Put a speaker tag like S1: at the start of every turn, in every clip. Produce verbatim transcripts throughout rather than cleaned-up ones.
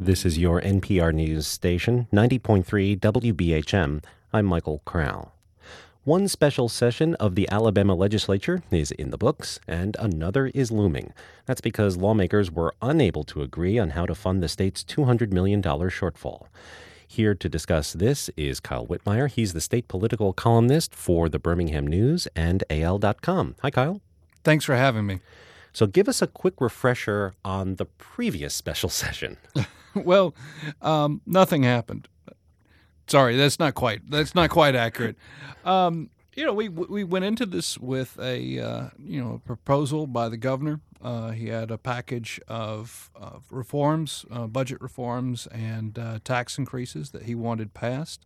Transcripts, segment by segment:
S1: This is your N P R News station, ninety point three W B H M. I'm Michael Corral. One special session of the Alabama legislature is in the books, and another is looming. That's because lawmakers were unable to agree on how to fund the state's two hundred million dollars shortfall. Here to discuss this is Kyle Whitmire. He's the state political columnist for the Birmingham News and A L dot com. Hi, Kyle.
S2: Thanks for having me.
S1: So give us a quick refresher on the previous special session.
S2: Well, um, nothing happened. Sorry, that's not quite that's not quite accurate. Um, you know, we we went into this with a uh, you know a proposal by the governor. Uh, he had a package of, of reforms, uh, budget reforms, and uh, tax increases that he wanted passed.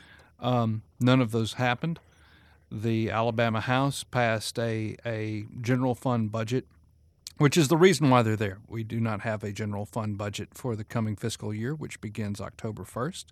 S2: Um, none of those happened. The Alabama House passed a a general fund budget, which is the reason why they're there. We do not have a general fund budget for the coming fiscal year, which begins October first.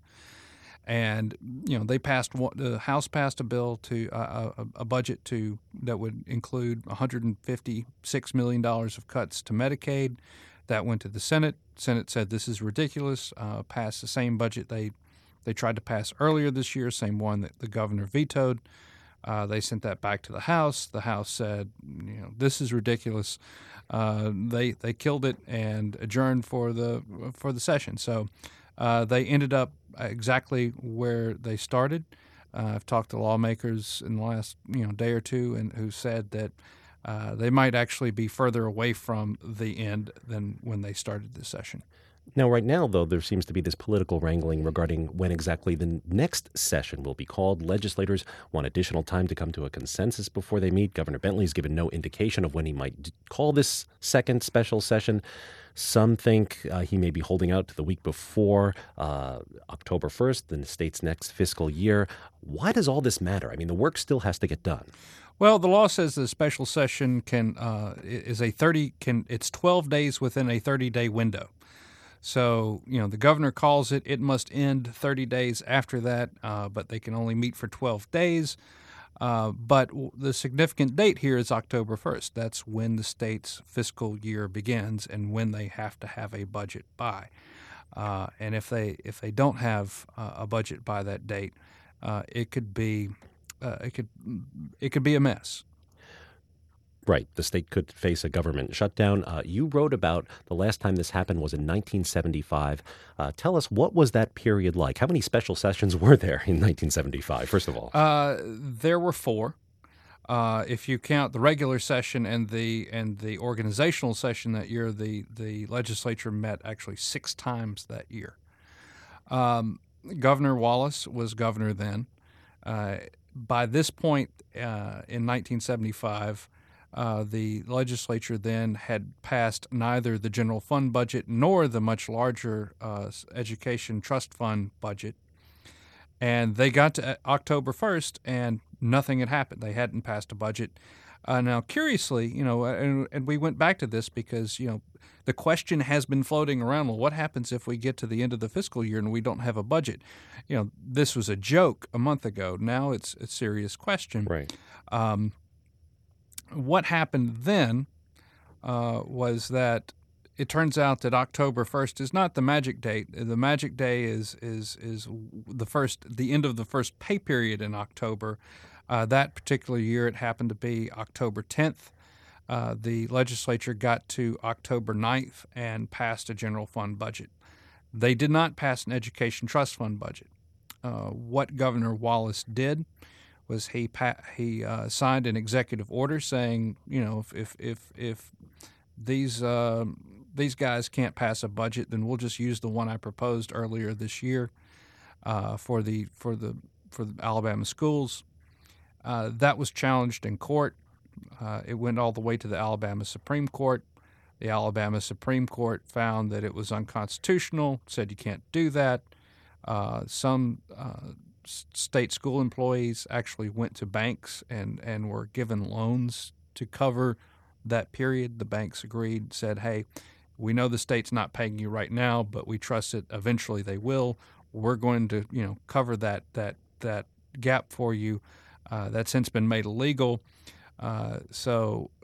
S2: And you know they passed the House passed a bill to uh, a, a budget to that would include one hundred fifty-six million dollars of cuts to Medicaid. That went to the Senate. Senate said this is ridiculous. Uh, passed the same budget they they tried to pass earlier this year, same one that the governor vetoed. Uh, they sent that back to the House. The House said, you know, this is ridiculous. Uh, they they killed it and adjourned for the for the session. So uh, they ended up exactly where they started. Uh, I've talked to lawmakers in the last you know day or two, and who said that uh, they might actually be further away from the end than when they started the session.
S1: Now, right now, though, there seems to be this political wrangling regarding when exactly the next session will be called. Legislators want additional time to come to a consensus before they meet. Governor Bentley's given no indication of when he might call this second special session. Some think uh, he may be holding out to the week before uh, October first, the state's next fiscal year. Why does all this matter? I mean, the work still has to get done.
S2: Well, the law says the special session can uh, is a thirty can it's twelve days within a thirty-day window. So, you know, the governor calls it. It must end thirty days after that, uh, but they can only meet for twelve days. Uh, but the significant date here is October first. That's when the state's fiscal year begins and when they have to have a budget by. Uh, and if they if they don't have uh, a budget by that date, uh, it could be uh, it could it could be a mess.
S1: Right. The state could face a government shutdown. Uh, you wrote about the last time this happened was in nineteen seventy-five. Uh, tell us, what was that period like? How many special sessions were there in nineteen seventy-five, first of all?
S2: Uh, there were four. Uh, if you count the regular session and the and the organizational session that year, the, the legislature met actually six times that year. Um, Governor Wallace was governor then. Uh, by this point uh, in nineteen seventy-five, Uh, the legislature then had passed neither the general fund budget nor the much larger uh, education trust fund budget. And they got to October first, and nothing had happened. They hadn't passed a budget. Uh, now, curiously, you know, and, and we went back to this because, you know, the question has been floating around, well, what happens if we get to the end of the fiscal year and we don't have a budget? You know, this was a joke a month ago. Now it's a serious question.
S1: Right.
S2: Um, What happened then uh, was that it turns out that October first is not the magic date. The magic day is is is the first, the end of the first pay period in October. Uh, that particular year, it happened to be October tenth. Uh, the legislature got to October ninth and passed a general fund budget. They did not pass an education trust fund budget. Uh, what Governor Wallace did was he pa- he uh, signed an executive order saying, you know, if if if, if these uh, these guys can't pass a budget, then we'll just use the one I proposed earlier this year uh, for the for the for the Alabama schools. Uh, that was challenged in court. Uh, it went all the way to the Alabama Supreme Court. The Alabama Supreme Court found that it was unconstitutional. Said you can't do that. Uh, some uh, state school employees actually went to banks and, and were given loans to cover that period. The banks agreed, said, hey, we know the state's not paying you right now, but we trust that eventually they will. We're going to, you know, cover that that that gap for you. Uh, that's since been made illegal. Uh, so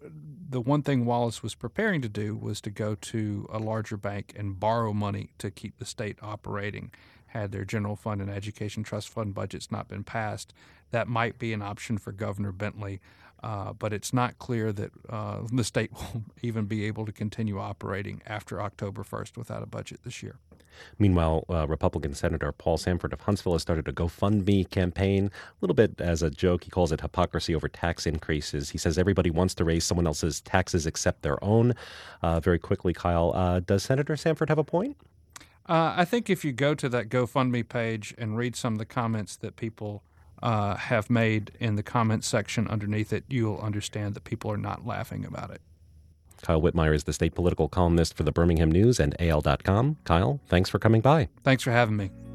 S2: the one thing Wallace was preparing to do was to go to a larger bank and borrow money to keep the state operating. Had their general fund and education trust fund budgets not been passed, that might be an option for Governor Bentley. Uh, but it's not clear that uh, the state will even be able to continue operating after October first without a budget this year.
S1: Meanwhile, uh, Republican Senator Paul Sanford of Huntsville has started a GoFundMe campaign, a little bit as a joke. He calls it hypocrisy over tax increases. He says everybody wants to raise someone else's taxes except their own. Uh, very quickly, Kyle, uh, does Senator Sanford have a point?
S2: Uh, I think if you go to that GoFundMe page and read some of the comments that people uh, have made in the comments section underneath it, you'll understand that people are not laughing about it.
S1: Kyle Whitmire is the state political columnist for the Birmingham News and A L dot com. Kyle, thanks for coming by.
S2: Thanks for having me.